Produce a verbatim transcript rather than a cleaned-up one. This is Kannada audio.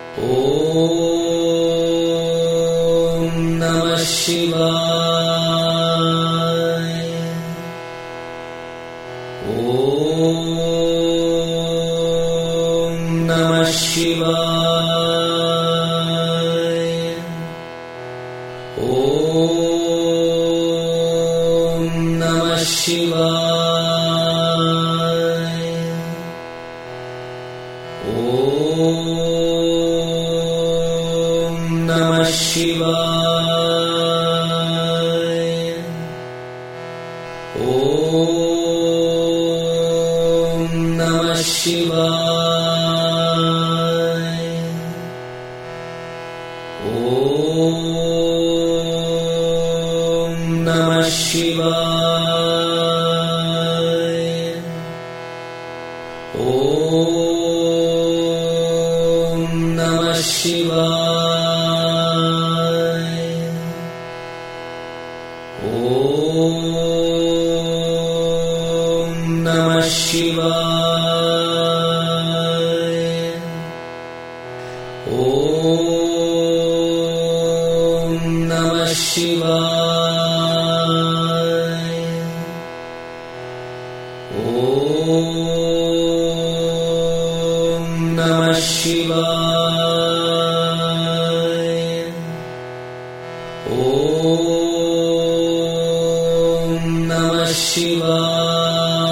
ಓಂ ನಮಃ ಶಿವಾಯ. ಓಂ ನಮಃ ಶಿವಾಯ. ಓಂ ನಮಃ ಶಿವಾಯ. ಓಂ ನಮಃ ಶಿವಾಯ. ಓಂ ನಮಃ ಶಿವಾಯ. ಓಂ ನಮಃ ಶಿವಾಯ. ಓಂ ನಮಃ ಶಿವಾಯ. ಓಂ ನಮಃ ಶಿವಾಯ. ಓಂ ನಮಃ ಶಿವಾಯ. ಓಂ ನಮಃ ಶಿವಾಯ. ಓಂ ನಮಃ ಶಿವಾಯ.